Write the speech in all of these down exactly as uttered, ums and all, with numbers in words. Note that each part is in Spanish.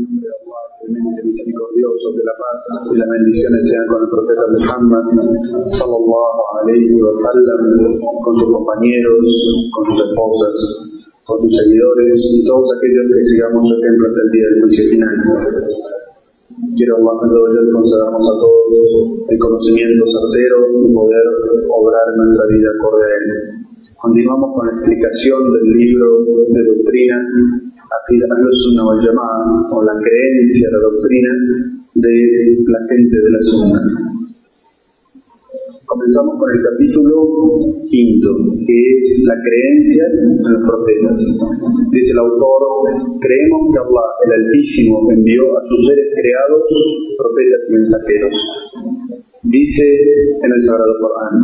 nombre de Allah, clemente, misericordioso, que la paz y las bendiciones sean con el profeta Muhammad sallallahu alayhi wa sallam, con sus compañeros, con sus esposas, con sus seguidores y todos aquellos que sigamos su ejemplo hasta el día del juicio final. Quiero Allah concedernos a todos el conocimiento certero y poder obrar en nuestra vida acorde a él. Continuamos con la explicación del libro de doctrina Aqida Ahl-Sunnah wal Jama'ah, o la creencia, la doctrina de la gente de la Sunna. Comenzamos con el capítulo quinto, que es la creencia en los profetas. Dice el autor: creemos que Allah, el Altísimo, envió a sus seres creados profetas y mensajeros. Dice en el Sagrado Corán: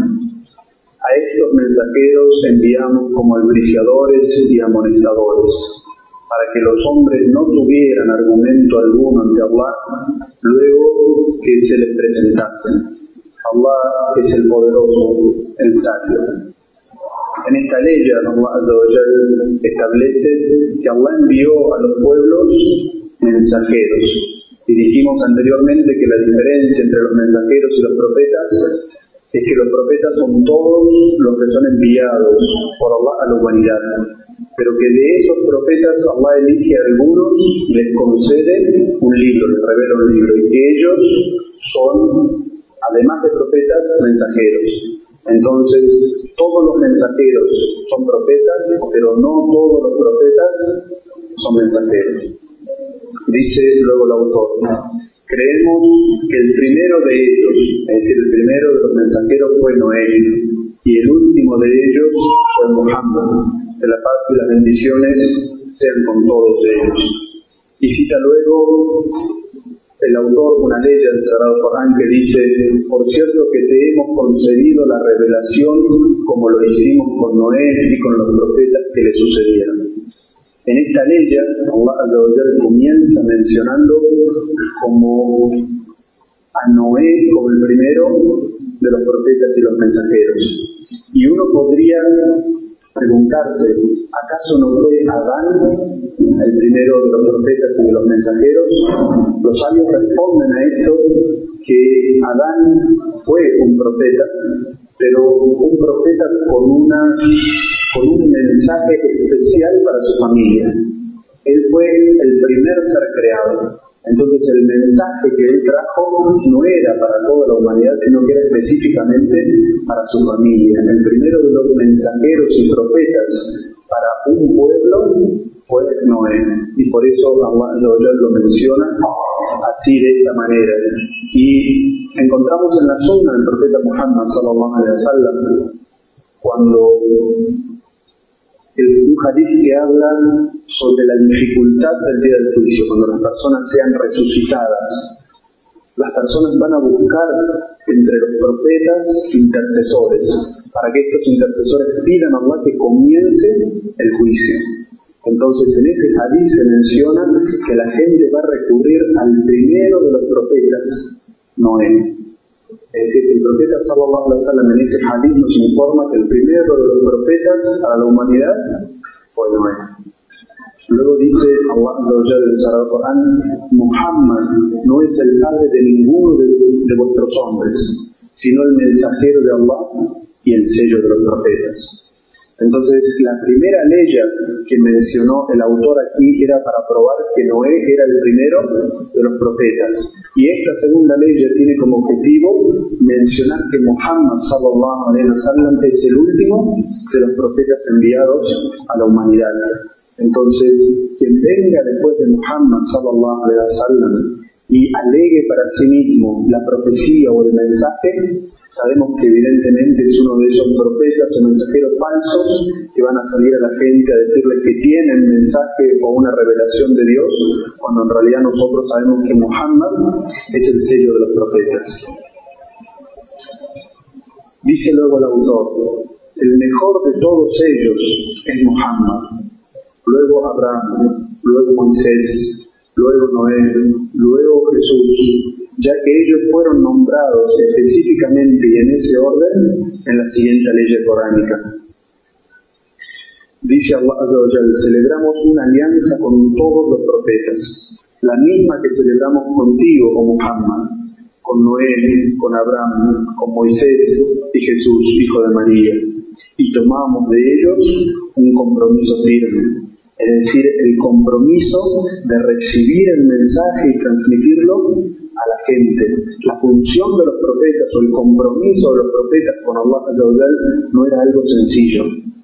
a estos mensajeros enviamos como albriciadores y amonestadores, para que los hombres no tuvieran argumento alguno ante Allah luego que se les presentasen. Allah es el poderoso, el sabio. En esta ley Allah Azza wa Jal establece que Allah envió a los pueblos mensajeros. Y dijimos anteriormente que la diferencia entre los mensajeros y los profetas es que los profetas son todos los que son enviados por Allah a la humanidad, pero que de esos profetas Allah elige a algunos y les concede un libro, les revela un libro, y que ellos son, además de profetas, mensajeros. Entonces, todos los mensajeros son profetas, pero no todos los profetas son mensajeros. Dice luego el autor: creemos que el primero de ellos, es decir, el primero de los mensajeros fue Noé, y el último de ellos fue Muhammad, que la paz y las bendiciones sean con todos ellos. Y cita luego el autor una ley del Sagrado Corán que dice: por cierto que te hemos concedido la revelación como lo hicimos con Noé y con los profetas que le sucedieron. En esta ley Allah Azza wa Jalla comienza mencionando como a Noé como el primero de los profetas y los mensajeros. Y uno podría preguntarse: ¿acaso no fue Adán el primero de los profetas y de los mensajeros? Los sabios responden a esto que Adán fue un profeta, pero un profeta con, una, con un mensaje especial para su familia. Él fue el primer ser creado. Entonces el mensaje que él trajo no era para toda la humanidad, sino que era específicamente para su familia. El primero de los mensajeros y profetas para un pueblo fue Noé, y por eso Allah lo menciona así, de esta manera. Y encontramos en la sunna del profeta Muhammad sallallahu alaihi wasallam, cuando un hadith que habla sobre la dificultad del día del juicio, cuando las personas sean resucitadas, las personas van a buscar entre los profetas intercesores, para que estos intercesores pidan a Allah que comience el juicio. Entonces en ese hadith se menciona que la gente va a recurrir al primero de los profetas, Noé. Es decir, el profeta sallallahu alaihi wasallam en ese hadith nos informa que el primero de los profetas a la humanidad fue Noé. Luego dice Allah en el Sagrado Corán: Muhammad no es el padre de ninguno de, de vuestros hombres, sino el mensajero de Allah y el sello de los profetas. Entonces, la primera ley que mencionó el autor aquí era para probar que Noé era el primero de los profetas. Y esta segunda ley tiene como objetivo mencionar que Muhammad sallallahu alaihi wasallam es el último de los profetas enviados a la humanidad. Entonces, quien venga después de Muhammad sallallahu alaihi wasallam y alegue para sí mismo la profecía o el mensaje, sabemos que evidentemente es uno de esos profetas o mensajeros falsos que van a salir a la gente a decirles que tienen mensaje o una revelación de Dios, cuando en realidad nosotros sabemos que Muhammad es el sello de los profetas. Dice luego el autor: el mejor de todos ellos es Muhammad, luego Abraham, luego Moisés, luego Noé, luego Jesús, ya que ellos fueron nombrados específicamente y en ese orden en la siguiente ley coránica. Dice Allah Azza wa Jalla: celebramos una alianza con todos los profetas, la misma que celebramos contigo, oh Muhammad, con Noé, con Abraham, con Moisés y Jesús, hijo de María, y tomamos de ellos un compromiso firme, es decir, el compromiso de recibir el mensaje y transmitirlo a la gente. La función de los profetas o el compromiso de los profetas con Allah Azza wa Jal no era algo sencillo.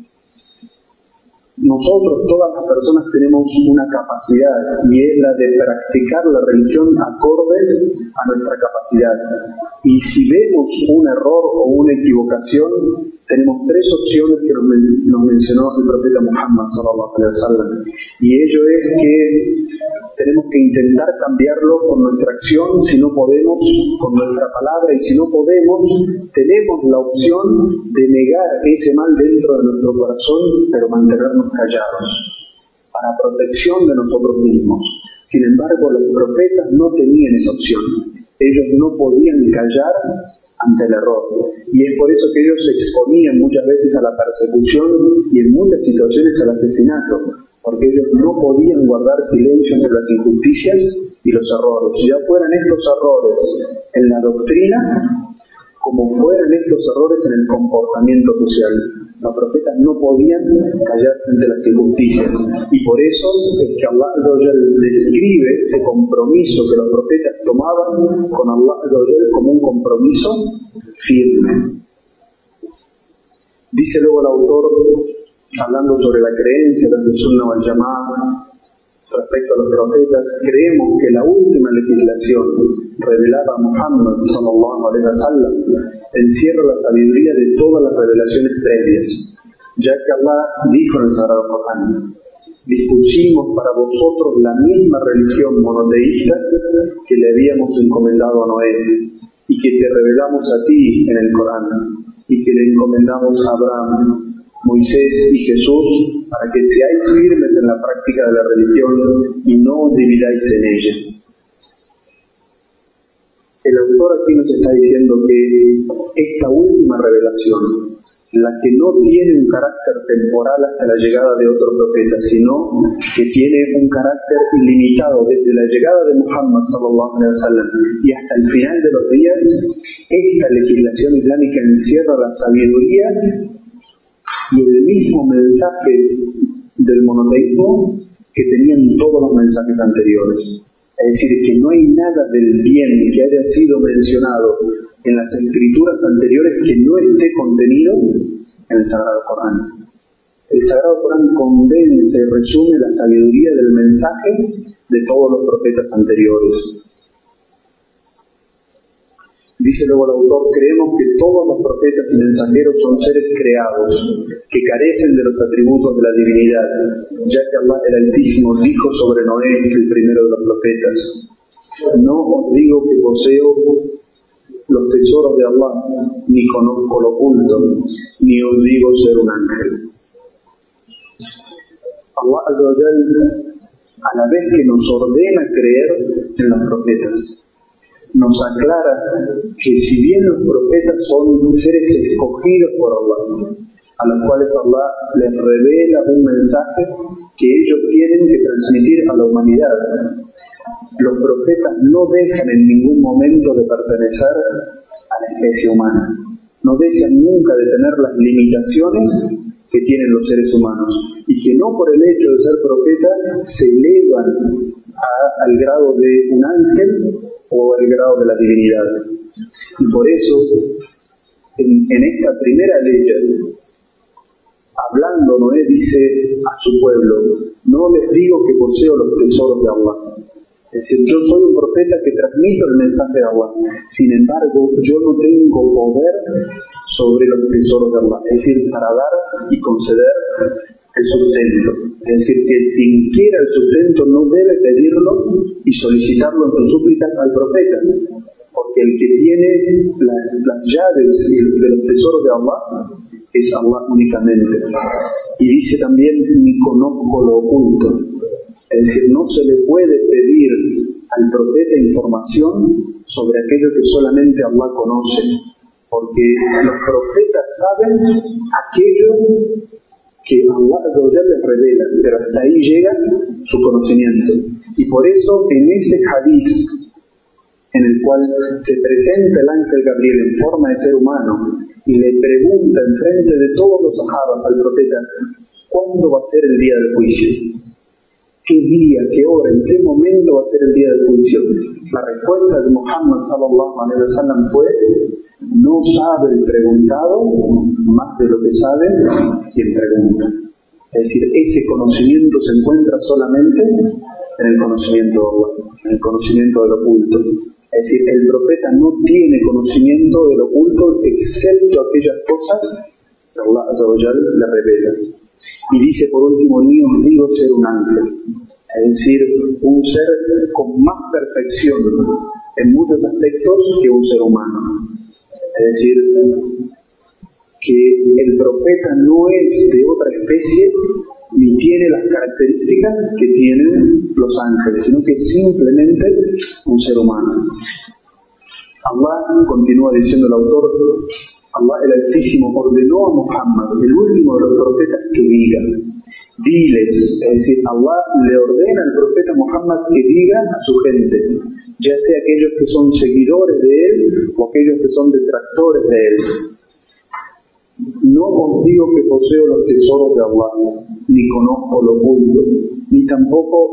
Nosotros, todas las personas, tenemos una capacidad, y es la de practicar la religión acorde a nuestra capacidad. Y si vemos un error o una equivocación, tenemos tres opciones que nos, nos mencionó el profeta Muhammad sallallahu alaihi wasallam. Y ello es que tenemos que intentar cambiarlo con nuestra acción, si no podemos, con nuestra palabra, y si no podemos, tenemos la opción de negar ese mal dentro de nuestro corazón, pero mantenernos callados, para protección de nosotros mismos. Sin embargo, los profetas no tenían esa opción. Ellos no podían callar ante el error. Y es por eso que ellos se exponían muchas veces a la persecución y en muchas situaciones al asesinato, porque ellos no podían guardar silencio ante las injusticias y los errores, ya fueran estos errores en la doctrina como fueran estos errores en el comportamiento social. Los profetas no podían callarse ante las injusticias, y por eso es que Allah describe ese compromiso que los profetas tomaban con Allah como un compromiso firme. Dice luego el autor, hablando sobre la creencia de los Sunnah wal Jama'ah respecto a los profetas: creemos que la última legislación revelada a Muhammad sallallahu alaihi wasallam encierra la sabiduría de todas las revelaciones previas, ya que Allah dijo en el Sagrado Corán: dispusimos para vosotros la misma religión monoteísta que le habíamos encomendado a Noé, y que te revelamos a ti en el Corán, y que le encomendamos a Abraham, Moisés y Jesús, para que seáis firmes en la práctica de la religión y no os dividáis en ella. El autor aquí nos está diciendo que esta última revelación, la que no tiene un carácter temporal hasta la llegada de otro profeta, sino que tiene un carácter ilimitado desde la llegada de Muhammad sallallahu alaihi wasallam y hasta el final de los días, esta legislación islámica encierra la sabiduría y el mismo mensaje del monoteísmo que tenían todos los mensajes anteriores. Es decir, que no hay nada del bien que haya sido mencionado en las escrituras anteriores que no esté contenido en el Sagrado Corán. El Sagrado Corán condensa y resume la sabiduría del mensaje de todos los profetas anteriores. Dice luego el autor: creemos que todos los profetas y mensajeros son seres creados, que carecen de los atributos de la divinidad, ya que Allah el Altísimo dijo sobre Noé, el primero de los profetas: no os digo que poseo los tesoros de Allah, ni conozco lo oculto, ni os digo ser un ángel. Allah Azza wa Jal, a la vez que nos ordena creer en los profetas, nos aclara que si bien los profetas son seres escogidos por Allah, a los cuales Allah les revela un mensaje que ellos tienen que transmitir a la humanidad, los profetas no dejan en ningún momento de pertenecer a la especie humana, no dejan nunca de tener las limitaciones que tienen los seres humanos, y que no por el hecho de ser profetas se elevan a, al grado de un ángel o el grado de la divinidad. Y por eso, en, en esta primera ley, hablando, Noé dice a su pueblo: no les digo que poseo los tesoros de Allah. Es decir, yo soy un profeta que transmito el mensaje de Allah. Sin embargo, yo no tengo poder sobre los tesoros de Allah. Es decir, para dar y conceder el sustento. Es decir, que quien quiera el sustento no debe pedirlo y solicitarlo en sus súplicas al profeta, porque el que tiene las, las llaves de los tesoros de Allah es Allah únicamente. Y dice también: ni conozco lo oculto. Es decir, no se le puede pedir al profeta información sobre aquello que solamente Allah conoce, porque los profetas saben aquello que Allah les revela, pero hasta ahí llega su conocimiento. Y por por eso en ese hadiz en el cual se presenta el ángel Gabriel en forma de ser humano y le pregunta en frente de todos los sahabas al profeta, ¿cuándo va a ser el día del juicio? ¿Qué día, qué hora, en qué momento va a ser el día del juicio? La respuesta de Muhammad sallallahu alaihi wasallam fue, no sabe el preguntado más de lo que sabe quien pregunta. Es decir, ese conocimiento se encuentra solamente en el conocimiento de Allah, en el conocimiento del oculto. Es decir, el profeta no tiene conocimiento del oculto excepto aquellas cosas que Allah Azza wa Jal le revela. Y dice por último, ni os digo ser un ángel, es decir, un ser con más perfección en muchos aspectos que un ser humano. Es decir, que el profeta no es de otra especie ni tiene las características que tienen los ángeles, sino que es simplemente un ser humano. Allah, continúa diciendo el autor, Allah el Altísimo ordenó a Muhammad, el último de los profetas, que diga, diles, es decir, Allah le ordena al profeta Muhammad que diga a su gente, ya sea aquellos que son seguidores de él o aquellos que son detractores de él. No os digo que poseo los tesoros de Allah, ni conozco lo oculto, ni tampoco,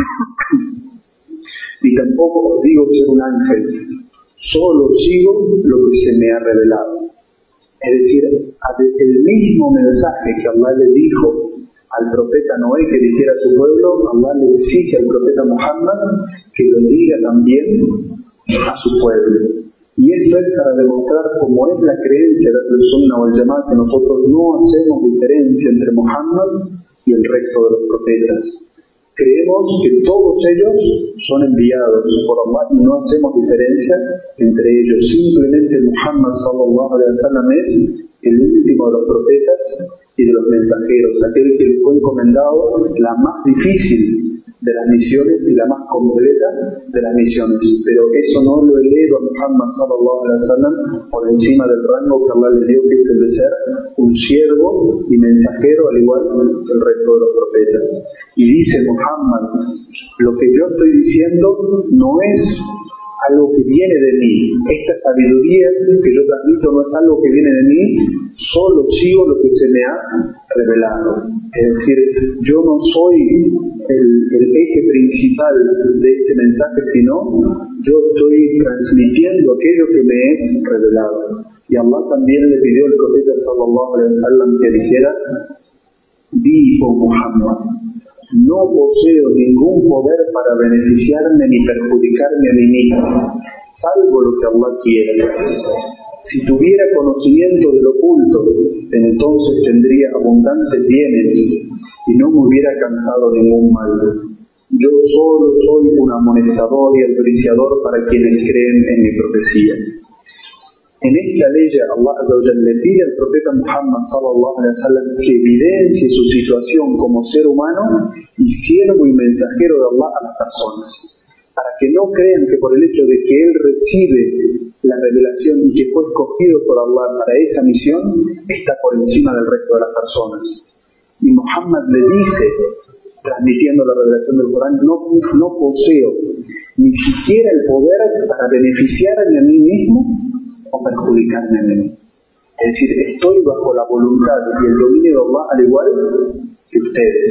ni tampoco os digo ser un ángel, solo sigo lo que se me ha revelado. Es decir, el mismo mensaje que Allah le dijo al profeta Noé que dijera a su pueblo, Allah le exige al profeta Muhammad que lo diga también a su pueblo. Y esto es para demostrar cómo es la creencia de la Sunna wal Jama'a, que nosotros no hacemos diferencia entre Muhammad y el resto de los profetas. Creemos que todos ellos son enviados por Allah y no hacemos diferencia entre ellos. Simplemente Muhammad sallallahu alaihi wasallam es el último de los profetas y de los mensajeros, aquel que le fue encomendado la más difícil de las misiones y la más completa de las misiones, pero eso no lo eleva a Muhammad sallallahu alaihi wasallam por encima del rango que Allah le dio, que es el de ser un siervo y mensajero al igual que el resto de los profetas. Y dice Muhammad, lo que yo estoy diciendo no es algo que viene de mí, esta sabiduría que yo transmito no es algo que viene de mí, solo sigo lo que se me ha revelado. Es decir, yo no soy el, el eje principal de este mensaje, sino yo estoy transmitiendo aquello que me es revelado. Y Allah también le pidió al profeta sallallahu alaihi wasallam que dijera, dijo Muhammad, no poseo ningún poder para beneficiarme ni perjudicarme a mí mismo, salvo lo que Allah quiera. Si tuviera conocimiento del oculto, entonces tendría abundantes bienes y no me hubiera cansado ningún mal. Yo solo soy un amonestador y albriciador para quienes creen en mi profecía. En esta ley Allah Azza wa Jalla le pide al profeta Muhammad sallallahu alaihi wasallam que evidencie su situación como ser humano y siervo y mensajero de Allah a las personas, para que no crean que por el hecho de que él recibe la revelación y que fue escogido por Allah para esa misión, está por encima del resto de las personas. Y Muhammad le dice, transmitiendo la revelación del Corán, no, no poseo ni siquiera el poder para beneficiarme a mí mismo o perjudicarme a mí. Es decir, estoy bajo la voluntad y el dominio de Allah al igual que ustedes.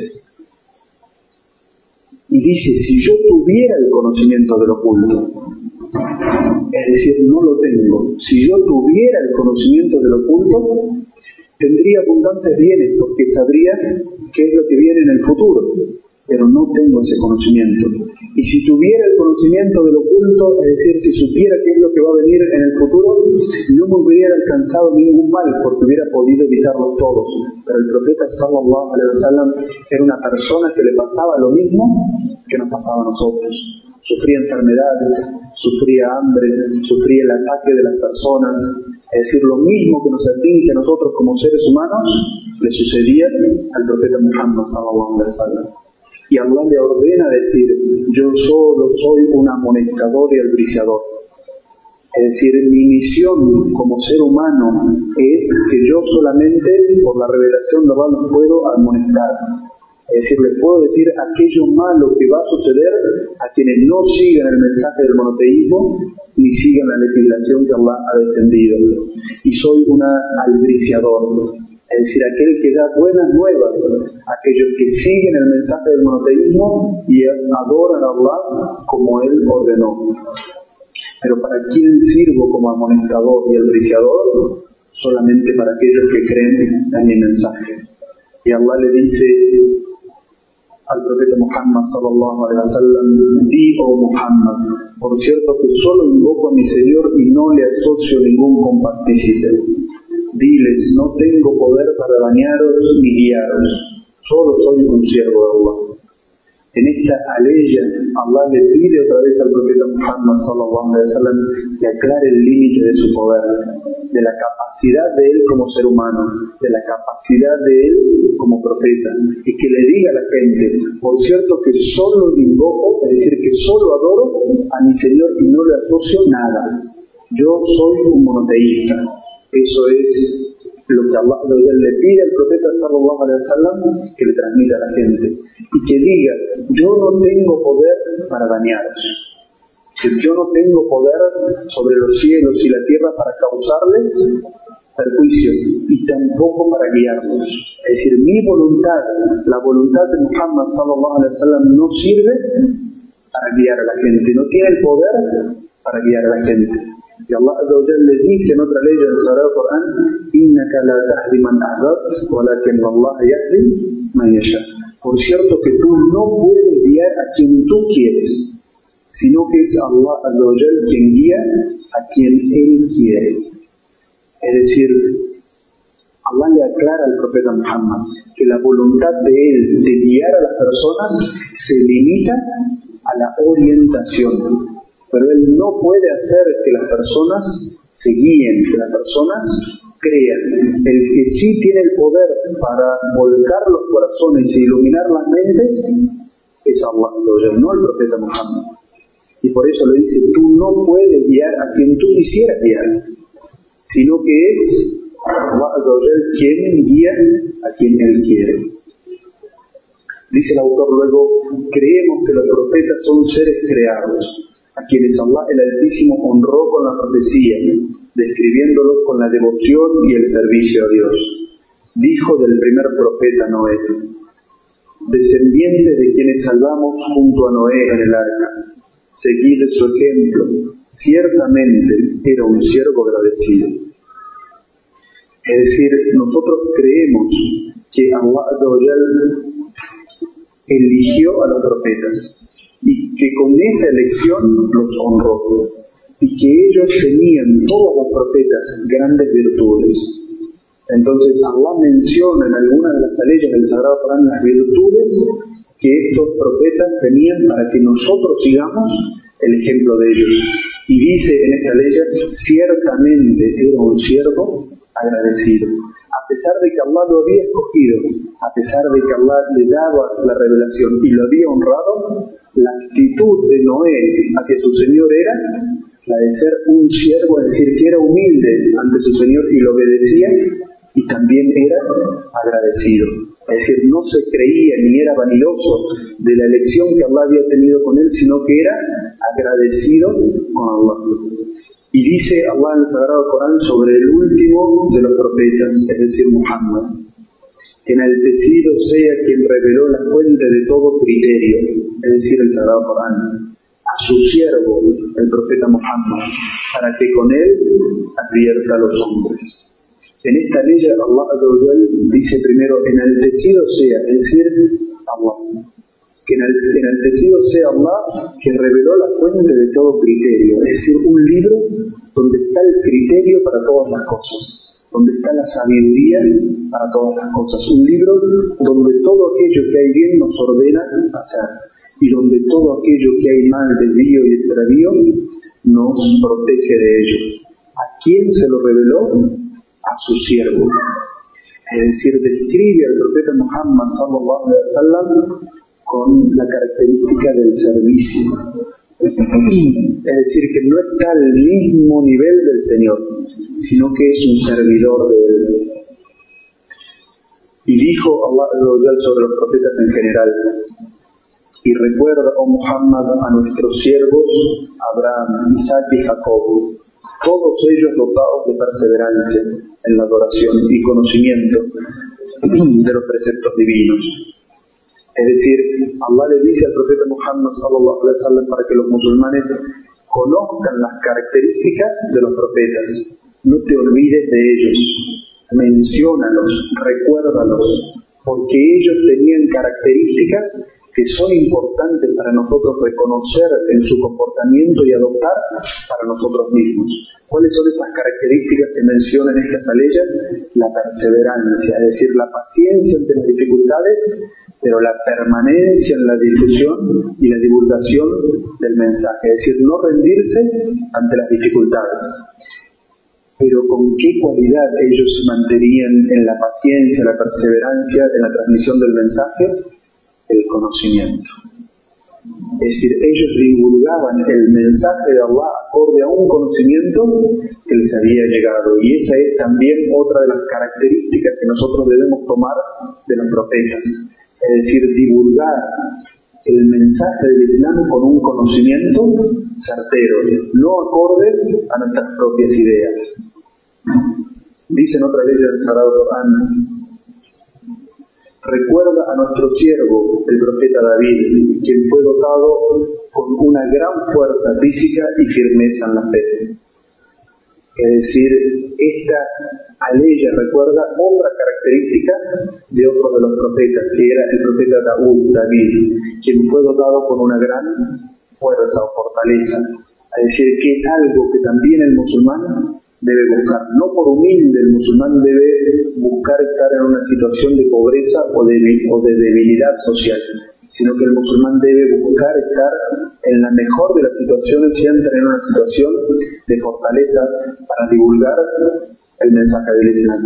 Y dice, si yo tuviera el conocimiento del oculto, es decir, no lo tengo, si yo tuviera el conocimiento del oculto, tendría abundantes bienes porque sabría qué es lo que viene en el futuro, pero no tengo ese conocimiento. Y si tuviera el conocimiento del oculto, es decir, si supiera qué es lo que va a venir en el futuro, no me hubiera alcanzado ningún mal porque hubiera podido evitarlos todos. Pero el profeta sallallahu alaihi wasallam era una persona que le pasaba lo mismo que nos pasaba a nosotros. Sufría enfermedades, sufría hambre, sufría el ataque de las personas. Es decir, lo mismo que nos atinge a nosotros como seres humanos, le sucedía al profeta Muhammad sallallahu alaihi wasallam. Y Allah le ordena decir, yo solo soy un amonestador y albriciador. Es decir, mi misión como ser humano es que yo solamente, por la revelación de Allah, los puedo amonestar. Es decir, les puedo decir aquello malo que va a suceder a quienes no sigan el mensaje del monoteísmo ni sigan la legislación que Allah ha defendido. Y soy un albriciador, es decir, aquel que da buenas nuevas a aquellos que siguen el mensaje del monoteísmo y adoran a Allah como Él ordenó. Pero ¿para quién sirvo como amonestador y albriciador? Solamente para aquellos que creen en mi mensaje. Y Allah le dice al profeta Muhammad sallallahu alaihi wasallam: di, oh Muhammad, por cierto que solo invoco a mi Señor y no le asocio ningún compartícipe. Diles, no tengo poder para dañaros ni guiaros, solo soy un siervo de Allah. En esta aleya, Allah le pide otra vez al profeta Muhammad sallallahu alaihi wasallam que aclare el límite de su poder, de la capacidad de él como ser humano, de la capacidad de él como profeta, y que le diga a la gente: por cierto que solo invoco, es decir, que solo adoro a mi Señor y no le asocio nada. Yo soy un monoteísta. Eso es lo que Allah le pide al profeta sallallahu alaihi wasallam que le transmita a la gente, y que diga: yo no tengo poder para dañaros, yo no tengo poder sobre los cielos y la tierra para causarles perjuicio y tampoco para guiarlos. Es decir, mi voluntad, la voluntad de Muhammad sallallahu alaihi wasallam no sirve para guiar a la gente, no tiene el poder para guiar a la gente. Y Allah Azza wa Jalla le dice en otra ley del Sagrado Corán: innaka la tahdi man ahbabta walakin Allah yahdi man yasha. Por cierto que tú no puedes guiar a quien tú quieres, sino que es Allah Azza wa Jalla quien guía a quien Él quiere. Es decir, Allah le aclara al profeta Muhammad que la voluntad de él de guiar a las personas se limita a la orientación. Pero él no puede hacer que las personas se guíen, que las personas crean. El que sí tiene el poder para volcar los corazones e iluminar las mentes es Allah, no el profeta Muhammad. Y por eso le dice: tú no puedes guiar a quien tú quisieras guiar, sino que es Allah quien guía a quien Él quiere. Dice el autor luego: creemos que los profetas son seres creados, a quienes Allah el Altísimo honró con la profecía, describiéndolos con la devoción y el servicio a Dios. Dijo del primer profeta Noé: descendiente de quienes salvamos junto a Noé en el arca, seguid su ejemplo, ciertamente era un siervo agradecido. Es decir, nosotros creemos que Allah Azza wa Jalla eligió a los profetas y que con esa elección los honró, y que ellos tenían, todos los profetas, grandes virtudes. Entonces Allah menciona en algunas de las leyes del Sagrado Corán las virtudes que estos profetas tenían para que nosotros sigamos el ejemplo de ellos. Y dice en esta ley: ciertamente era un siervo agradecido. A pesar de que Allah lo había escogido, a pesar de que Allah le daba la revelación y lo había honrado, la actitud de Noé hacia su Señor era la de ser un siervo, es decir, que era humilde ante su Señor y lo obedecía, y también era agradecido. Es decir, no se creía ni era vanidoso de la elección que Allah había tenido con él, sino que era agradecido con Allah. Y dice Allah en el Sagrado Corán sobre el último de los profetas, es decir, Muhammad: enaltecido sea quien reveló la fuente de todo criterio, es decir, el Sagrado Corán, a su siervo, el profeta Muhammad, para que con él advierta a los hombres. En esta ley Allah Azza wa Jalla dice primero: enaltecido sea, es decir, Allah. Que enaltecido sea Allah, que reveló la fuente de todo criterio, es decir, un libro donde está el criterio para todas las cosas, donde está la sabiduría para todas las cosas, un libro donde todo aquello que hay bien nos ordena hacer, y donde todo aquello que hay mal, desvío y extravío nos protege de ello. ¿A quién se lo reveló? A su siervo. Es decir, describe al profeta Muhammad sallallahu alaihi wasallam con la característica del servicio. Es decir, que no está al mismo nivel del Señor, sino que es un servidor de Él. Y dijo Allah sobre los profetas en general: y recuerda, oh Muhammad, a nuestros siervos Abraham, Isaac y Jacob, todos ellos dotados de perseverancia en la adoración y conocimiento de los preceptos divinos. Es decir, Allah le dice al profeta Muhammad sallallahu alaihi wasallam para que los musulmanes conozcan las características de los profetas. No te olvides de ellos, menciónalos, recuérdalos, porque ellos tenían características que son importantes para nosotros reconocer en su comportamiento y adoptar para nosotros mismos. ¿Cuáles son estas características que mencionan estas aleyas? La perseverancia, es decir, la paciencia ante las dificultades, pero la permanencia en la difusión y la divulgación del mensaje, es decir, no rendirse ante las dificultades. Pero ¿con qué cualidad ellos se mantenían en la paciencia, la perseverancia, en la transmisión del mensaje? El conocimiento. Es decir, ellos divulgaban el mensaje de Allah acorde a un conocimiento que les había llegado. Y esa es también otra de las características que nosotros debemos tomar de los profetas. Es decir, divulgar el mensaje del Islam con un conocimiento certero, no acorde a nuestras propias ideas. Dice en otra ley del Sagrado Corán: recuerda a nuestro siervo, el profeta David, quien fue dotado con una gran fuerza física y firmeza en la fe. Es decir, esta aleya recuerda otra característica de otro de los profetas, que era el profeta Daud, David, quien fue dotado con una gran fuerza o fortaleza. Es decir, que es algo que también el musulmán debe buscar. No por humilde, el musulmán debe buscar estar en una situación de pobreza o de, o de debilidad social, sino que el musulmán debe buscar estar en la mejor de las situaciones, siempre en una situación de fortaleza para divulgar el mensaje del Islam.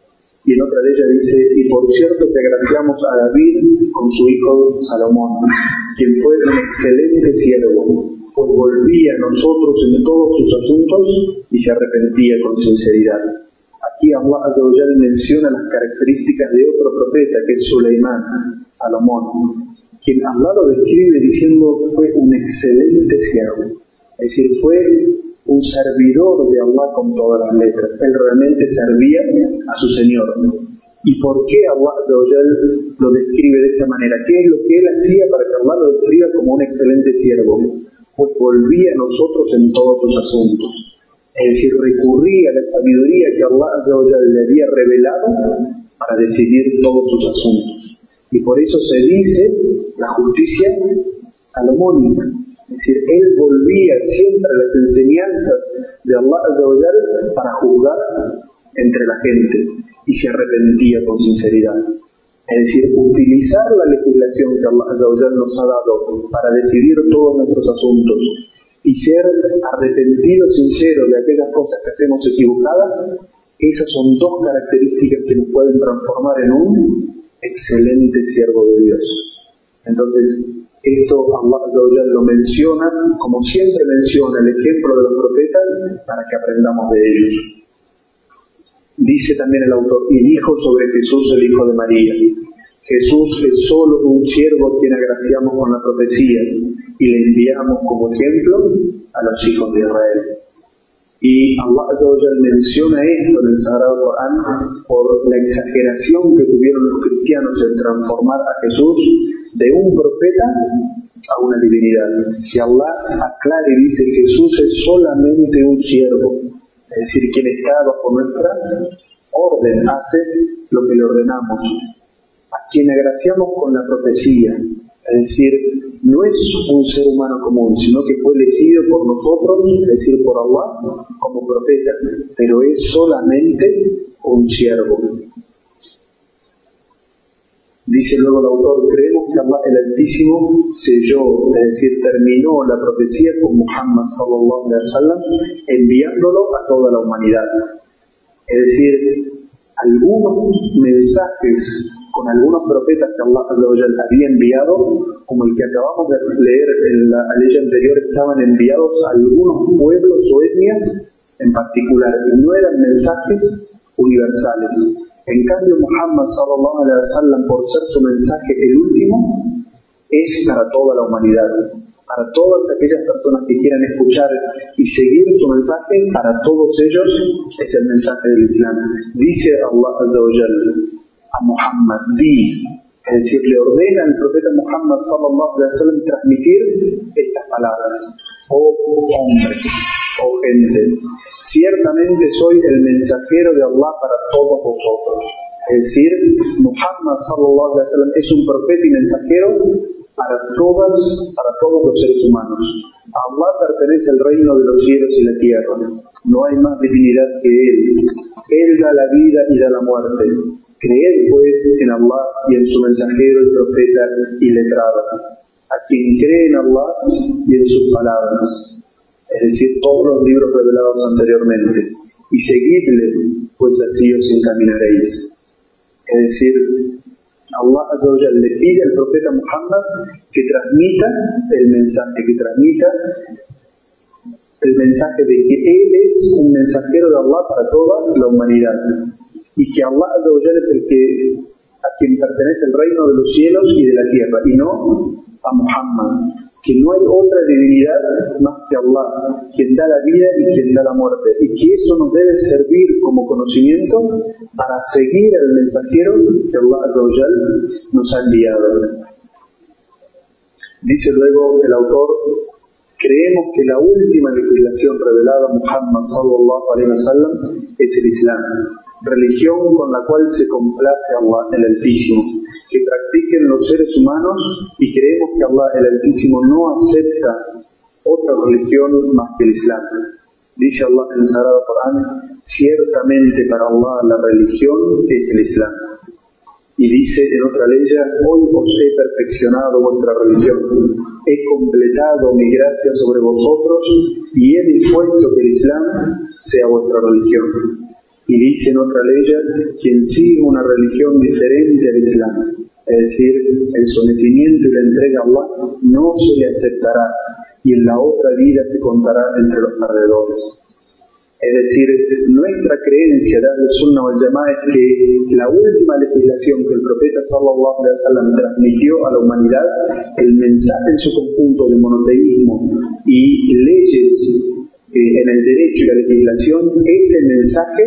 Y en otra de ellas dice: y por cierto que agraciamos a David con su hijo Salomón, quien fue un excelente siervo, pues volvía a nosotros en todos sus asuntos y se arrepentía con sinceridad. Aquí Allah Azza wa Jalla menciona las características de otro profeta, que es Suleimán, Salomón, quien Allah lo describe diciendo fue un excelente siervo. Es decir, fue un servidor de Allah con todas las letras. Él realmente servía a su Señor. ¿Y por qué Allah Azza wa Jalla lo describe de esta manera? ¿Qué es lo que él hacía para que Allah lo describa como un excelente siervo? Pues volvía a nosotros en todos sus asuntos. Es decir, recurría a la sabiduría que Allah Azza wa Jalla le había revelado para decidir todos sus asuntos. Y por eso se dice la justicia salomónica. Es decir, él volvía siempre a las enseñanzas de Allah Azza wa Jalla para juzgar entre la gente y se arrepentía con sinceridad. Es decir, utilizar la legislación que Allah Azza wa Jalla nos ha dado para decidir todos nuestros asuntos y ser arrepentido, sincero de aquellas cosas que hacemos equivocadas, esas son dos características que nos pueden transformar en un excelente siervo de Dios. Entonces, esto Allah Azza wa Jalla lo menciona, como siempre menciona el ejemplo de los profetas, para que aprendamos de ellos. Dice también el autor: y dijo sobre Jesús, el hijo de María: Jesús es solo un siervo a quien agraciamos con la profecía y le enviamos como ejemplo a los hijos de Israel. Y Allah Azza wa Jalla menciona esto en el Sagrado Corán por la exageración que tuvieron los cristianos en transformar a Jesús de un profeta a una divinidad. Si Allah aclara y dice que Jesús es solamente un siervo, es decir, quien está bajo nuestra orden, hace lo que le ordenamos, a quien agraciamos con la profecía, es decir, no es un ser humano común, sino que fue elegido por nosotros, es decir, por Allah, como profeta, pero es solamente un siervo. Dice luego el autor: creemos que Allah el Altísimo selló, es decir, terminó la profecía con Muhammad sallallahu alaihi wasallam, enviándolo a toda la humanidad. Es decir, algunos mensajes con algunos profetas que Allah Azza wa Jalla había enviado, como el que acabamos de leer en la ley anterior, estaban enviados a algunos pueblos o etnias en particular, y no eran mensajes universales, En cambio, Muhammad sallallahu alaihi wasallam, por ser su mensaje el último, es para toda la humanidad, para todas aquellas personas que quieran escuchar y seguir su mensaje, para todos ellos es el mensaje del Islam. Dice Allah Azza wa Jalla a Muhammad, di, es decir, le ordena al profeta Muhammad sallallahu alaihi wasallam transmitir estas palabras: oh hombres, oh gente, ciertamente soy el mensajero de Allah para todos vosotros. Es decir, Muhammad sallallahu alaihi wasallam es un profeta y mensajero para todas, para todos los seres humanos. A Allah pertenece el reino de los cielos y la tierra. No hay más divinidad que Él. Él da la vida y da la muerte. Creed pues en Allah y en su mensajero y profeta y letrado, a quien cree en Allah y en sus palabras, es decir, todos los libros revelados anteriormente, y seguidle, pues así os encaminaréis. Es decir, Allah Azza wa Jalla le pide al profeta Muhammad que transmita el mensaje, que transmita el mensaje de que Él es un mensajero de Allah para toda la humanidad, y que Allah Azza wa Jalla es el que, a quien pertenece el reino de los cielos y de la tierra, y no a Muhammad, que no hay otra divinidad más que Allah, quien da la vida y quien da la muerte, y que eso nos debe servir como conocimiento para seguir al mensajero que Allah Azza wa Jalla nos ha enviado. Dice luego el autor: creemos que la última legislación revelada a Muhammad sallallahu alaihi wasallam es el Islam, religión con la cual se complace a Allah el Altísimo, que practiquen los seres humanos, y creemos que Allah el Altísimo no acepta otra religión más que el Islam. Dice Allah en el Sagrado Corán: ciertamente para Allah la religión es el Islam. Y dice en otra ley: hoy os he perfeccionado vuestra religión, he completado mi gracia sobre vosotros y he dispuesto que el Islam sea vuestra religión. Y dice en otra ley: quien sigue una religión diferente al Islam, es decir, el sometimiento y la entrega a Allah, no se le aceptará, y en la otra vida se contará entre los perdedores. Es decir, nuestra creencia de Ahl-Sunnah wal Jamā'ah es que la última legislación que el profeta sallallahu alaihi wasallam transmitió a la humanidad, el mensaje en su conjunto de monoteísmo y leyes eh, en el derecho y la legislación, ese mensaje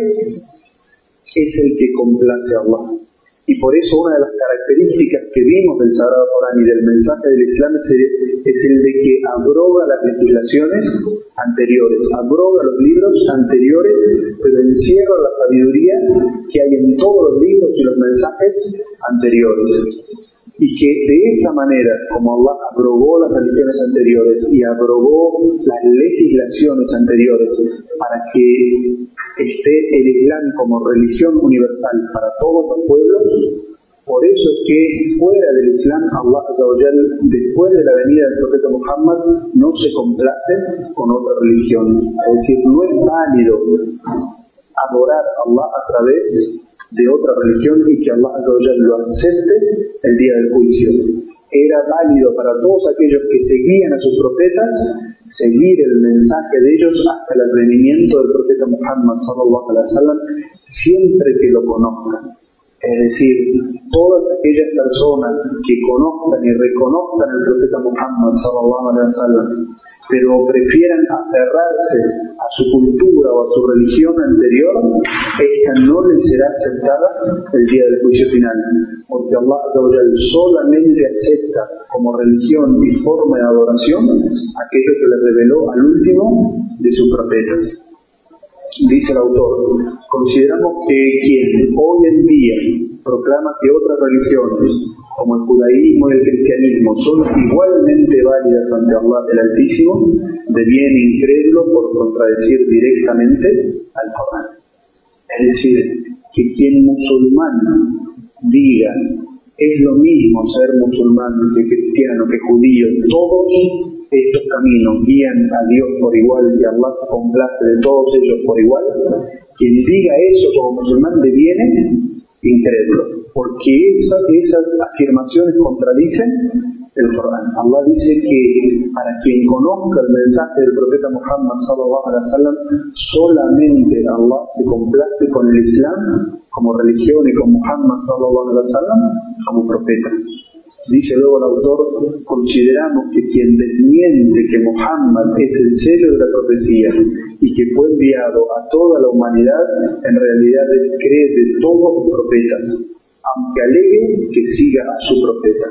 es el que complace a Allah. Y por eso una de las características que vimos del Sagrado Corán y del mensaje del Islam es el, es el de que abroga las legislaciones anteriores, abroga los libros anteriores, pero encierra la sabiduría que hay en todos los libros y los mensajes anteriores. Y que de esa manera, como Allah abrogó las religiones anteriores y abrogó las legislaciones anteriores para que esté el Islam como religión universal para todos los pueblos, por eso es que fuera del Islam, Allah Azza wa Jalla, después de la venida del profeta Muhammad, no se complace con otra religión. Es decir, no es válido adorar a Allah a través de otra religión y que Allah Azza wa Jalla lo acepte el día del juicio. Era válido para todos aquellos que seguían a sus profetas seguir el mensaje de ellos hasta el advenimiento del profeta Muhammad sallallahu alaihi wasallam, siempre que lo conozcan. Es decir, todas aquellas personas que conozcan y reconozcan al profeta Muhammad sallallahu alaihi wasallam, pero prefieran aferrarse a su cultura o a su religión anterior, esta no les será aceptada el día del juicio final, porque Allah solamente acepta como religión y forma de adoración aquello que le reveló al último de sus profetas. Dice el autor: consideramos que quien hoy en día proclama que otras religiones, como el judaísmo y el cristianismo, son igualmente válidas ante Allah el Altísimo, deviene incrédulo por contradecir directamente al Corán. Es decir, que quien musulmán diga es lo mismo ser musulmán que cristiano, que judío, todos estos caminos guían a Dios por igual y Allah se complace de todos ellos por igual, quien diga eso como musulmán deviene incrédulo, porque esas, esas afirmaciones contradicen el Corán. Allah dice que para quien conozca el mensaje del profeta Muhammad sallallahu alaihi wasallam, solamente Allah se complace con el Islam como religión y con Muhammad sallallahu alaihi wasallam como profeta. Dice luego el autor, consideramos que quien desmiente que Muhammad es el sello de la profecía y que fue enviado a toda la humanidad, en realidad cree de todos los profetas, aunque alegue que siga a su profeta.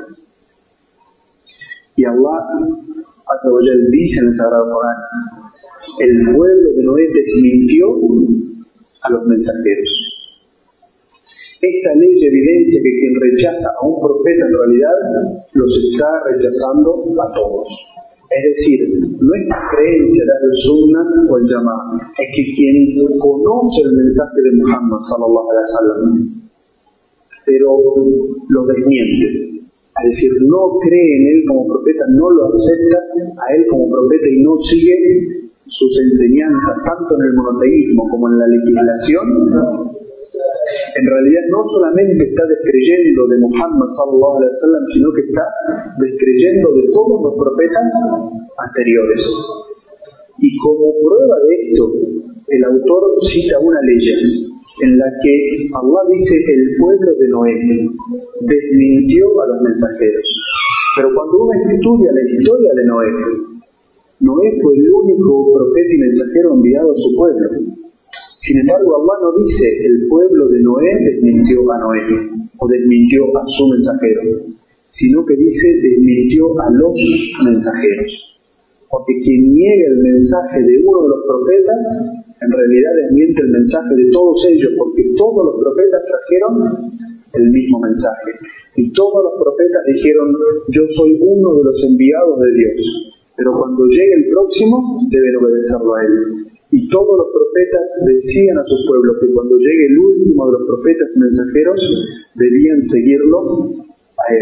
Y Allah Azza wa Jalla dice en el Sagrado Corán, el pueblo de Noé desmintió a los mensajeros. Esta ley evidencia que quien rechaza a un profeta en realidad los está rechazando a todos. Es decir, no es la creencia de al-Sunnah o el Jama'ah, es que quien conoce el mensaje de Muhammad sallallahu alaihi wasallam, pero lo desmiente, es decir, no cree en él como profeta, no lo acepta a él como profeta y no sigue sus enseñanzas, tanto en el monoteísmo como en la legislación, en realidad no solamente está descreyendo de Muhammad sallallahu alaihi wasallam, sino que está descreyendo de todos los profetas anteriores. Y como prueba de esto, el autor cita una ley en la que Allah dice el pueblo de Noé desmintió a los mensajeros. Pero cuando uno estudia la historia de Noé, Noé fue el único profeta y mensajero enviado a su pueblo. Sin embargo, Allah no dice el pueblo de Noé desmintió a Noé o desmintió a su mensajero, sino que dice desmintió a los mensajeros. Porque quien niega el mensaje de uno de los profetas, en realidad desmiente el mensaje de todos ellos, porque todos los profetas trajeron el mismo mensaje. Y todos los profetas dijeron, yo soy uno de los enviados de Dios, pero cuando llegue el próximo, deben obedecerlo a él. Y todos los profetas decían a su pueblo que cuando llegue el último de los profetas mensajeros, debían seguirlo a él.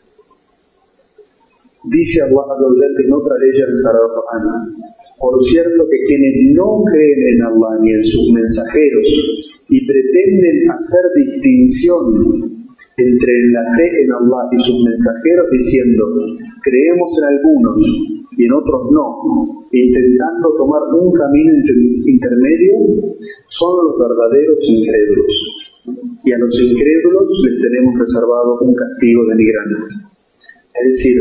Dice Allah Azza wa Jalla en otra ley en el Sagrado Corán, por cierto que quienes no creen en Allah ni en sus mensajeros y pretenden hacer distinción entre la fe en Allah y sus mensajeros diciendo, creemos en algunos y en otros no, intentando tomar un camino intermedio, son los verdaderos incrédulos. Y a los incrédulos les tenemos reservado un castigo denigrante. Es decir,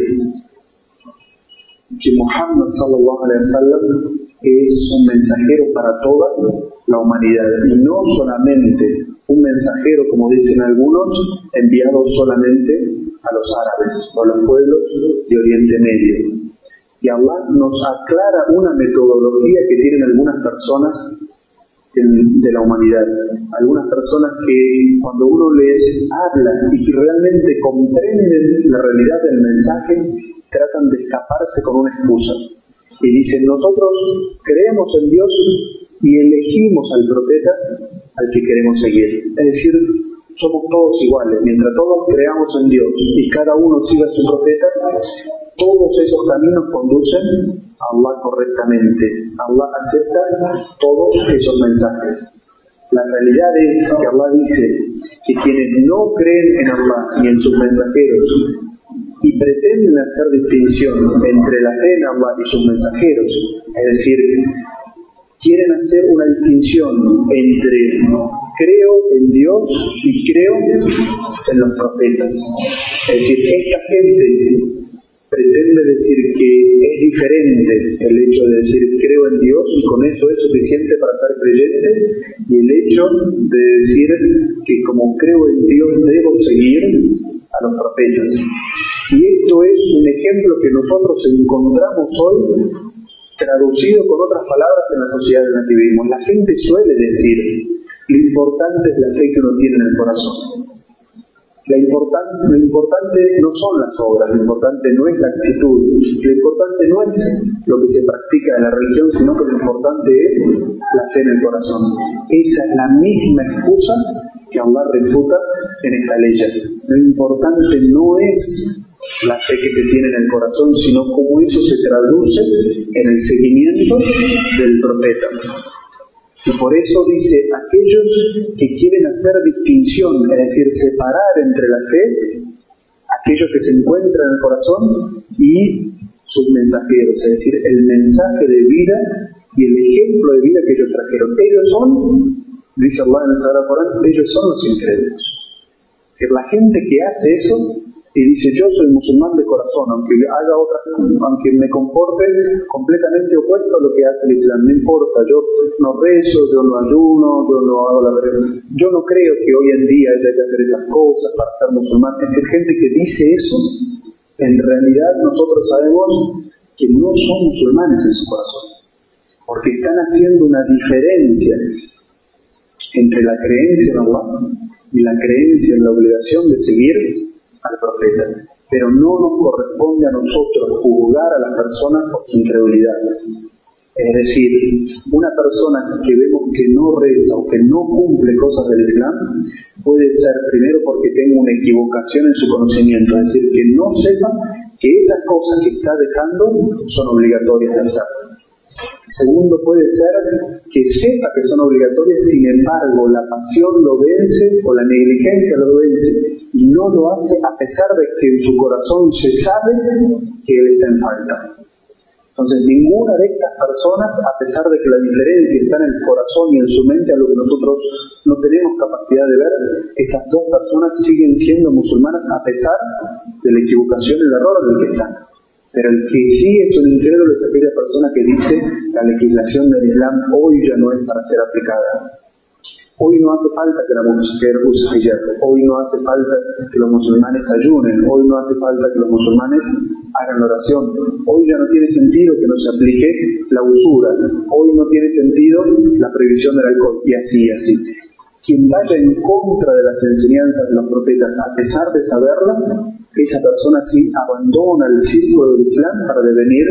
que Muhammad sallallahu alaihi wasallam es un mensajero para toda la humanidad y no solamente un mensajero, como dicen algunos, enviado solamente a los árabes o a los pueblos de Oriente Medio. Y Allah nos aclara una metodología que tienen algunas personas de la humanidad. Algunas personas que cuando uno les habla y que realmente comprenden la realidad del mensaje, tratan de escaparse con una excusa. Y dicen, nosotros creemos en Dios y elegimos al profeta al que queremos seguir. Es decir, somos todos iguales. Mientras todos creamos en Dios y cada uno siga a su profeta, todos esos caminos conducen a Allah correctamente. Allah acepta todos esos mensajes. La realidad es que Allah dice que quienes no creen en Allah ni en sus mensajeros y pretenden hacer distinción entre la fe en Allah y sus mensajeros, es decir, quieren hacer una distinción entre creo en Dios y creo en los profetas. Es decir, esta gente pretende decir que es diferente el hecho de decir creo en Dios y con eso es suficiente para ser creyente, y el hecho de decir que como creo en Dios debo seguir a los profetas. Y esto es un ejemplo que nosotros encontramos hoy traducido con otras palabras en la sociedad del nativismo. La gente suele decir, lo importante es la fe que uno tiene en el corazón. La important, lo importante no son las obras, lo importante no es la actitud, lo importante no es lo que se practica en la religión, sino que lo importante es la fe en el corazón. Esa es la misma excusa que Allah refuta en esta ley. Lo importante no es la fe que se tiene en el corazón, sino cómo eso se traduce en el seguimiento del profeta. Y por eso dice, aquellos que quieren hacer distinción, es decir, separar entre la fe, aquello que se encuentra en el corazón y sus mensajeros, es decir, el mensaje de vida y el ejemplo de vida que ellos trajeron. Ellos son, dice Allah en el Sagrado Corán, ellos son los incrédulos. Es decir, la gente que hace eso y dice yo soy musulmán de corazón, aunque haga otra, aunque me comporte completamente opuesto a lo que hace el Islam, no importa, yo no rezo, yo no ayuno, yo no hago la verdad, yo no creo que hoy en día haya que hacer esas cosas para ser musulmán. Es decir, gente que dice eso, en realidad nosotros sabemos que no son musulmanes en su corazón, porque están haciendo una diferencia entre la creencia en Allah y la creencia en la obligación de seguir al profeta, pero no nos corresponde a nosotros juzgar a las personas por su incredulidad. Es decir, una persona que vemos que no reza o que no cumple cosas del Islam puede ser primero porque tenga una equivocación en su conocimiento, es decir, que no sepa que esas cosas que está dejando son obligatorias de hacer. Segundo, puede ser que sepa que son obligatorias, sin embargo la pasión lo vence o la negligencia lo vence y no lo hace a pesar de que en su corazón se sabe que él está en falta. Entonces ninguna de estas personas, a pesar de que la diferencia está en el corazón y en su mente, a lo que nosotros no tenemos capacidad de ver, esas dos personas siguen siendo musulmanas a pesar de la equivocación y el error en el que están. Pero el que sí es un incrédulo es aquella persona que dice la legislación del Islam hoy ya no es para ser aplicada. Hoy no hace falta que la mujer use hijab, hoy no hace falta que los musulmanes ayunen, hoy no hace falta que los musulmanes hagan la oración, hoy ya no tiene sentido que no se aplique la usura, hoy no tiene sentido la prohibición del alcohol, y así y así. Quien vaya en contra de las enseñanzas de los profetas, a pesar de saberlas, esa persona sí abandona el círculo del Islam para devenir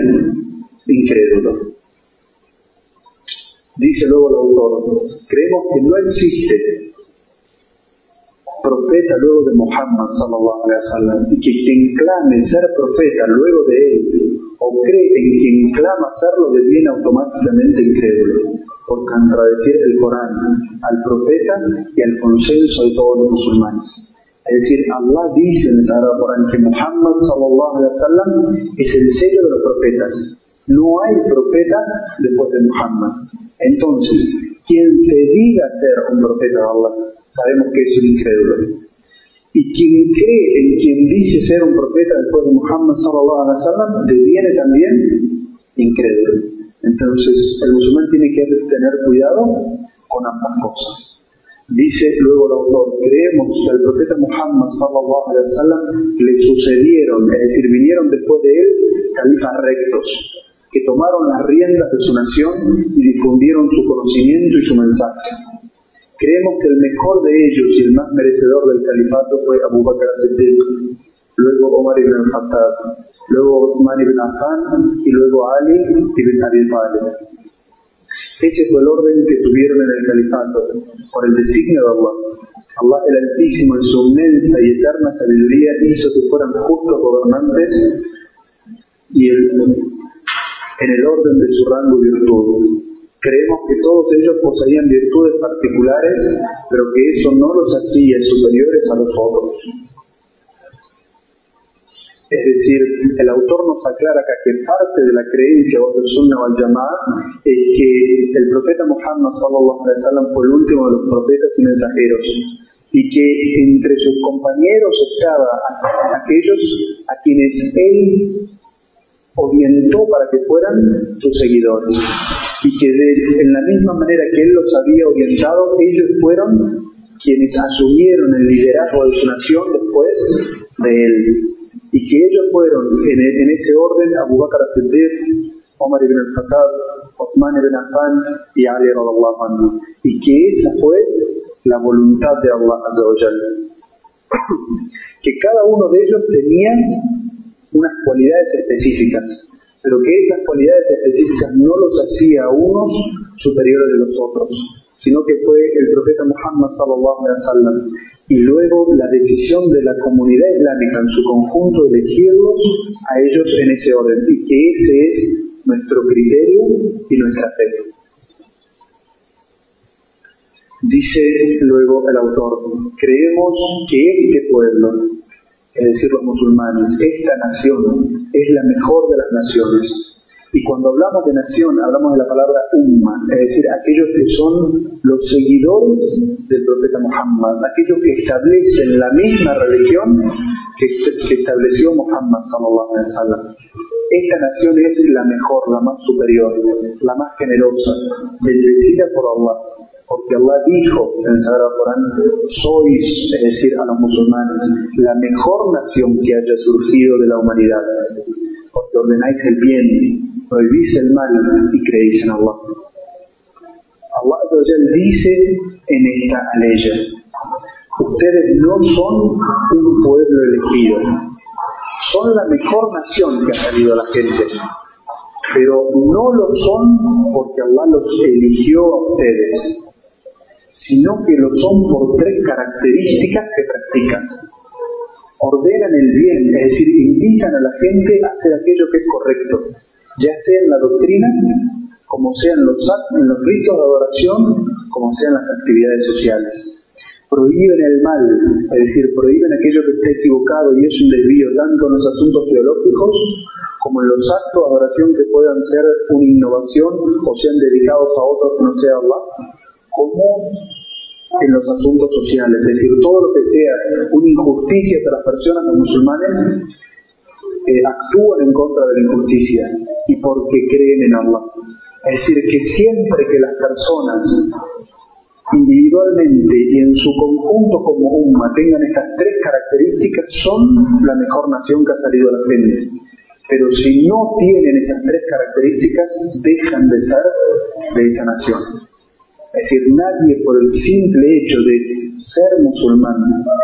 incrédulo. Dice luego el autor, creemos que no existe profeta luego de Muhammad sallallahu alaihi wasallam y que quien clame ser profeta luego de él o cree en quien clama serlo deviene automáticamente incrédulo por contradecir el Corán, al profeta y al consenso de todos los musulmanes. Es decir, Allah dice en el Sagrado Corán que Muhammad sallallahu alaihi wasallam es el sello de los profetas. No hay profeta después de Muhammad. Entonces, quien se diga ser un profeta de Allah, sabemos que es un incrédulo. Y quien cree en quien dice ser un profeta después de Muhammad sallallahu alaihi wasallam, deviene también incrédulo. Entonces, el musulmán tiene que tener cuidado con ambas cosas. Dice luego el autor, creemos que al profeta Muhammad sallallahu alaihi wasallam le sucedieron, es decir, vinieron después de él califas rectos, que tomaron las riendas de su nación y difundieron su conocimiento y su mensaje. Creemos que el mejor de ellos y el más merecedor del califato fue Abu Bakr as-Siddiq, luego Omar ibn al-Khattab, luego Uthman ibn Affan y luego Ali ibn Abi Talib. Ese fue el orden que tuvieron en el califato, por el designio de Allah. Allah el Altísimo, en su inmensa y eterna sabiduría, hizo que fueran justos gobernantes y el, en el orden de su rango y virtud. Creemos que todos ellos poseían virtudes particulares, pero que eso no los hacía superiores a los otros. Es decir, el autor nos aclara acá que parte de la creencia o del Sunnah wal Jama'ah es que el profeta Muhammad sallallahu alaihi wasallam fue el último de los profetas y mensajeros, y que entre sus compañeros estaba aquellos a quienes él orientó para que fueran sus seguidores, y que de, en la misma manera que él los había orientado, ellos fueron quienes asumieron el liderazgo de su nación después de él, y que ellos fueron en, en ese orden Abu Bakr as-Siddiq, Omar ibn al-Khattab, Uthman ibn Affan y Ali radhiyallahu anhu, y que esa fue la voluntad de Allah azza wa jalla. Que cada uno de ellos tenía unas cualidades específicas, pero que esas cualidades específicas no los hacía a unos superiores de los otros, sino que fue el profeta Muhammad sallallahu alaihi wasallam y luego la decisión de la comunidad islámica en su conjunto de elegirlos a ellos en ese orden, y que ese es nuestro criterio y nuestra fe. Dice luego el autor, creemos que este pueblo es decir, los musulmanes, esta nación es la mejor de las naciones. Y cuando hablamos de nación, hablamos de la palabra umma, es decir, aquellos que son los seguidores del profeta Muhammad, aquellos que establecen la misma religión que, que estableció Muhammad sallallahu alaihi wasallam. Esta nación es la mejor, la más superior, la más generosa, bendecida por Allah. Porque Allah dijo en el Sagrado Corán, sois, es decir, a los musulmanes, la mejor nación que haya surgido de la humanidad. Porque ordenáis el bien, prohibís el mal y creéis en Allah. Allah dice en esta aleya, ustedes no son un pueblo elegido, son la mejor nación que ha salido a la gente, pero no lo son porque Allah los eligió a ustedes, sino que lo son por tres características que practican. Ordenan el bien, es decir, invitan a la gente a hacer aquello que es correcto, ya sea en la doctrina, como sea en los actos, en los ritos de adoración, como sean las actividades sociales. Prohíben el mal, es decir, prohíben aquello que está equivocado y es un desvío tanto en los asuntos teológicos como en los actos de adoración que puedan ser una innovación o sean dedicados a otros que no sea Allah, como en los asuntos sociales, es decir, todo lo que sea una injusticia hacia las personas, los musulmanes eh, actúan en contra de la injusticia y porque creen en Allah. Es decir, que siempre que las personas individualmente y en su conjunto como umma tengan estas tres características, son la mejor nación que ha salido a la gente. Pero si no tienen esas tres características, dejan de ser de esta nación. Es decir, nadie por el simple hecho de ser musulmán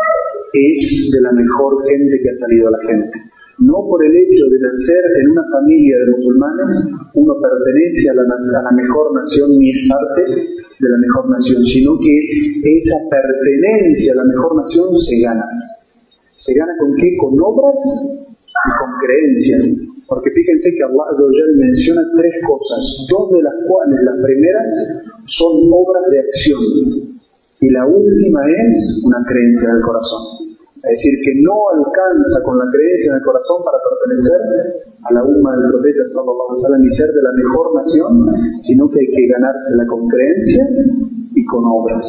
es de la mejor gente que ha salido a la gente. No por el hecho de nacer en una familia de musulmanes, uno pertenece a la, a la mejor nación ni es parte de la mejor nación, sino que esa pertenencia a la mejor nación se gana. ¿Se gana con qué? Con obras y con creencias. Porque fíjense que Allah menciona tres cosas, dos de las cuales, las primeras, son obras de acción y la última es una creencia del corazón. Es decir, que no alcanza con la creencia en el corazón para pertenecer a la umma del profeta sallallahu alaihi wasallam y ser de la mejor nación, sino que hay que ganársela con creencia y con obras.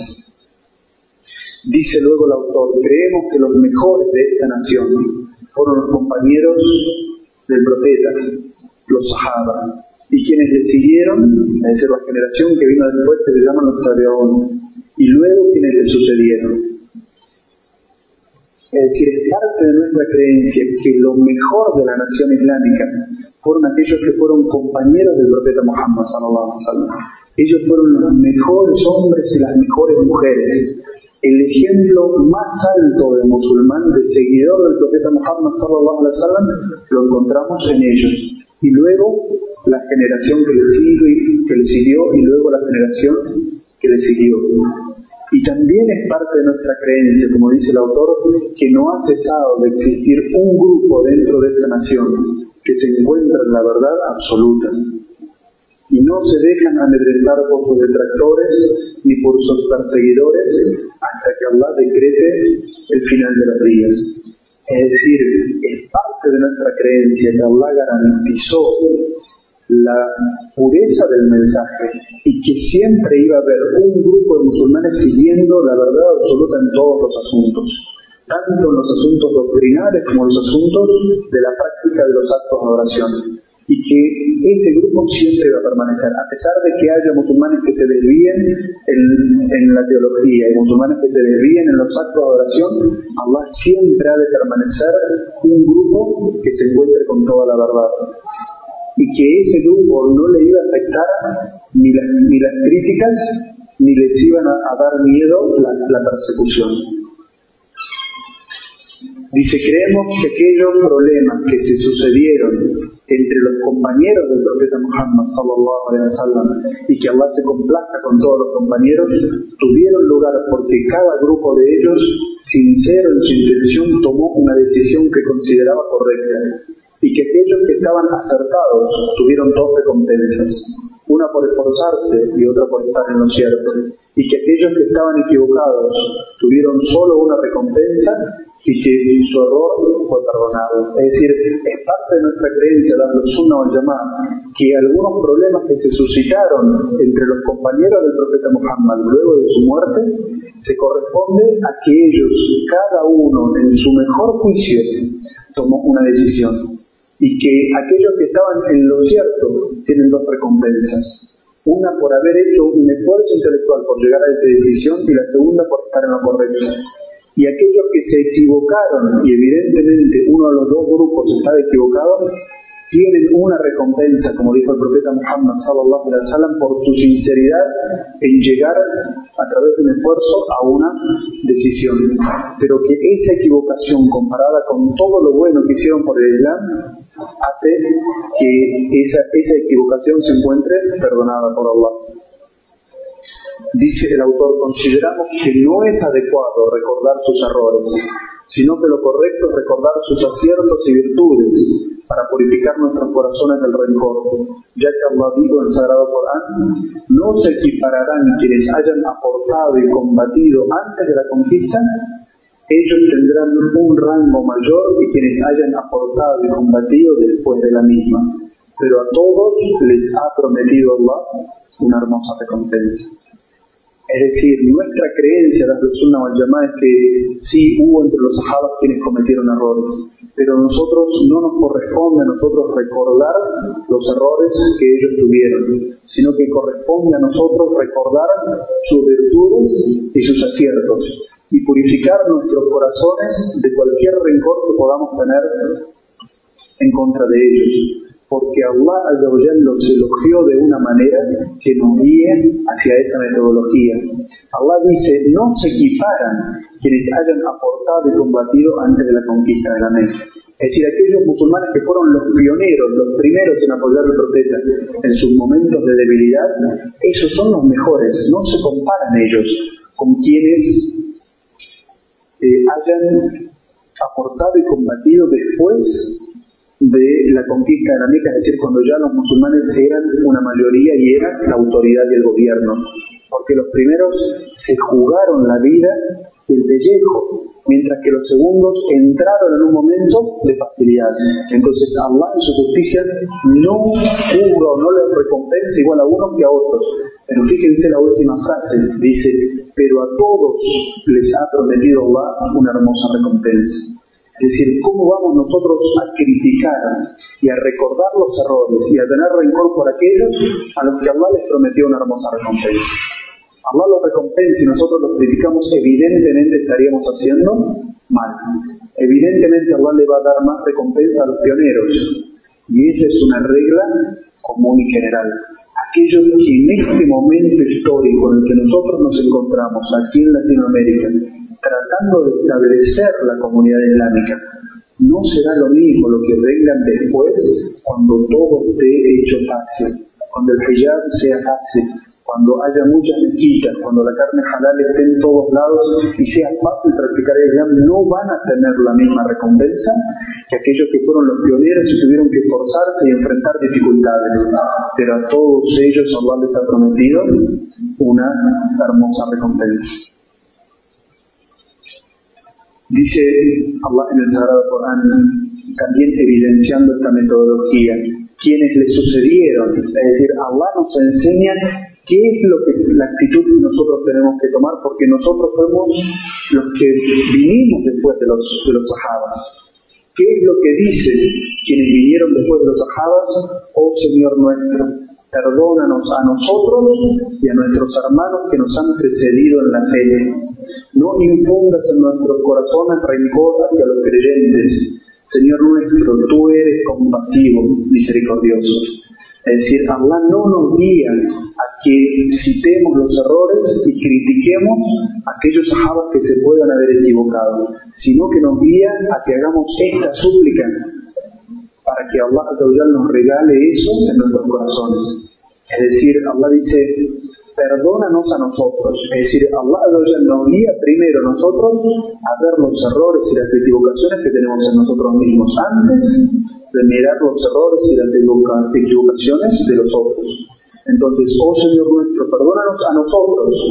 Dice luego el autor, creemos que los mejores de esta nación fueron los compañeros del profeta, los sahaba, y quienes le siguieron, es decir, la generación que vino después, que se llaman los tabeón, y luego quienes le sucedieron. Es decir, es parte de nuestra creencia que lo mejor de la nación islámica fueron aquellos que fueron compañeros del profeta Muhammad sallallahu alaihi wasallam. Ellos fueron los mejores hombres y las mejores mujeres. El ejemplo más alto de musulmán, de seguidor del profeta Muhammad sallallahu alaihi wasallam, lo encontramos en ellos. Y luego la generación que le siguió, que le siguió y luego la generación que le siguió. Y también es parte de nuestra creencia, como dice el autor, que no ha cesado de existir un grupo dentro de esta nación que se encuentra en la verdad absoluta. Y no se dejan amedrentar por sus detractores ni por sus perseguidores hasta que Allah decrete el final de los días. Es decir, es parte de nuestra creencia que Allah garantizó la pureza del mensaje y que siempre iba a haber un grupo de musulmanes siguiendo la verdad absoluta en todos los asuntos, tanto en los asuntos doctrinales como en los asuntos de la práctica de los actos de adoración. Y que ese grupo siempre va a permanecer, a pesar de que haya musulmanes que se desvíen en, en la teología y musulmanes que se desvíen en los actos de adoración, Allah siempre ha de permanecer un grupo que se encuentre con toda la verdad. Y que ese grupo no le iba a afectar ni las, ni las críticas, ni les iban a, a dar miedo la, la persecución. Dice, creemos que aquellos problemas que se sucedieron entre los compañeros del profeta Muhammad sallallahu alaihi wasallam y que Allah se complazca con todos los compañeros, tuvieron lugar porque cada grupo de ellos, sincero en su intención, tomó una decisión que consideraba correcta, y que aquellos que estaban acertados tuvieron dos recompensas, una por esforzarse y otra por estar en lo cierto, y que aquellos que estaban equivocados tuvieron solo una recompensa y que su error fue perdonado. Es decir, es parte de nuestra creencia, la Sunnah wal Jama'ah, que algunos problemas que se suscitaron entre los compañeros del profeta Muhammad luego de su muerte, se corresponde a que ellos, cada uno en su mejor juicio, tomó una decisión, y que aquellos que estaban en lo cierto tienen dos recompensas: una por haber hecho un esfuerzo intelectual por llegar a esa decisión, y la segunda por estar en lo correcto. Y aquellos que se equivocaron, y evidentemente uno de los dos grupos estaba equivocado, tienen una recompensa, como dijo el profeta Muhammad sallallahu alaihi wasallam, por su sinceridad en llegar a través de un esfuerzo a una decisión. Pero que esa equivocación, comparada con todo lo bueno que hicieron por el Islam, hace que esa, esa equivocación se encuentre perdonada por Allah. Dice el autor: consideramos que no es adecuado recordar sus errores, sino que lo correcto es recordar sus aciertos y virtudes para purificar nuestros corazones del rencor, ya que Allah dijo en el Sagrado Corán: no se equipararán quienes hayan aportado y combatido antes de la conquista, ellos tendrán un rango mayor que quienes hayan aportado y combatido después de la misma, pero a todos les ha prometido Allah una hermosa recompensa. Es decir, nuestra creencia de la Sunnah wal Jama'ah es que sí hubo entre los sahabas quienes cometieron errores, pero a nosotros no nos corresponde a nosotros recordar los errores que ellos tuvieron, sino que corresponde a nosotros recordar sus virtudes y sus aciertos, y purificar nuestros corazones de cualquier rencor que podamos tener en contra de ellos. Porque Allah Azza wa Jalla los elogió de una manera que nos guíe hacia esta metodología. Allah dice: no se equiparan quienes hayan aportado y combatido antes de la conquista de la Meca. Es decir, aquellos musulmanes que fueron los pioneros, los primeros en apoyar al profeta en sus momentos de debilidad, esos son los mejores. No se comparan ellos con quienes eh, hayan aportado y combatido después de la conquista de la Meca, es decir, cuando ya los musulmanes eran una mayoría y eran la autoridad y el gobierno, porque los primeros se jugaron la vida y el pellejo, mientras que los segundos entraron en un momento de facilidad. Entonces Allah en su justicia no juzga o no les recompensa igual a unos que a otros. Pero fíjense la última frase, dice: pero a todos les ha prometido Allah una hermosa recompensa. Es decir, ¿cómo vamos nosotros a criticar y a recordar los errores y a tener rencor por aquellos a los que Allah les prometió una hermosa recompensa? Allah los recompensa y nosotros los criticamos, evidentemente estaríamos haciendo mal. Evidentemente Allah le va a dar más recompensa a los pioneros. Y esa es una regla común y general. Aquellos que en este momento histórico en el que nosotros nos encontramos aquí en Latinoamérica, tratando de establecer la comunidad islámica, no será lo mismo lo que vengan después, cuando todo esté hecho fácil, cuando el hijab sea fácil, cuando haya muchas mezquitas, cuando la carne halal esté en todos lados y sea fácil practicar el Islam, no van a tener la misma recompensa que aquellos que fueron los pioneros y tuvieron que esforzarse y enfrentar dificultades. Pero a todos ellos Allah les ha prometido una hermosa recompensa. Dice Allah en el Sagrado Corán, también evidenciando esta metodología, quienes le sucedieron, es decir, Allah nos enseña qué es lo que la actitud que nosotros tenemos que tomar, porque nosotros fuimos los que vinimos después de los, de los sahabas. ¿Qué es lo que dicen quienes vinieron después de los sahabas? Oh Señor nuestro, perdónanos a nosotros y a nuestros hermanos que nos han precedido en la fe. No infundas en nuestros corazones rencor hacia los creyentes. Señor nuestro, tú eres compasivo, misericordioso. Es decir, Allah no nos guía a que citemos los errores y critiquemos a aquellos sahabas que se puedan haber equivocado, sino que nos guía a que hagamos esta súplica para que Allah nos regale eso en nuestros corazones. Es decir, Allah dice: perdónanos a nosotros. Es decir, Allah nos guía primero a nosotros a ver los errores y las equivocaciones que tenemos en nosotros mismos antes de mirar los errores y las equivocaciones de los otros. Entonces, oh Señor nuestro, perdónanos a nosotros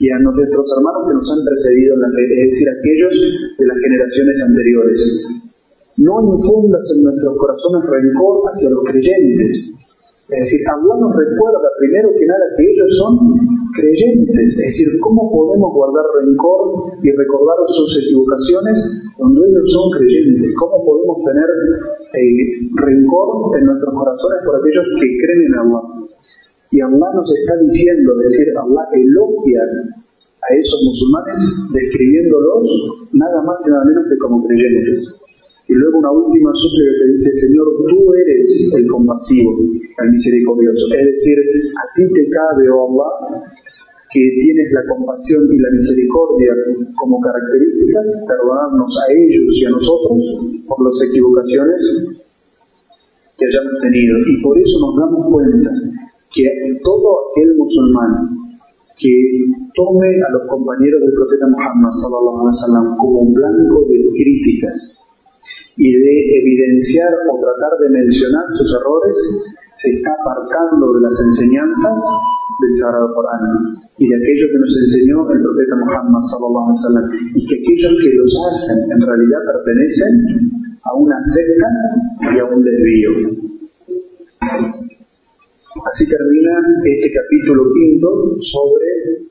y a nuestros hermanos que nos han precedido en la fe, es decir, aquellos de las generaciones anteriores. No infundas en nuestros corazones rencor hacia los creyentes. Es decir, Allah nos recuerda primero que nada que ellos son creyentes. Es decir, ¿cómo podemos guardar rencor y recordar sus equivocaciones cuando ellos son creyentes? ¿Cómo podemos tener eh, rencor en nuestros corazones por aquellos que creen en Allah? Y Allah nos está diciendo, es decir, Allah elogia a esos musulmanes describiéndolos nada más y nada menos que como creyentes. Y luego una última súplica que dice: Señor, tú eres el compasivo, el misericordioso. Es decir, a ti te cabe, oh Allah, que tienes la compasión y la misericordia como características, perdonarnos a ellos y a nosotros por las equivocaciones que hayamos tenido. Y por eso nos damos cuenta que todo aquel musulmán que tome a los compañeros del profeta Muhammad sallallahu alaihi wasallam como un blanco de críticas y de evidenciar o tratar de mencionar sus errores, se está apartando de las enseñanzas del Sagrado Corán y de aquello que nos enseñó el profeta Muhammad sallallahu alaihi wasallam, y que aquellos que los hacen en realidad pertenecen a una secta y a un desvío. Así termina este capítulo quinto sobre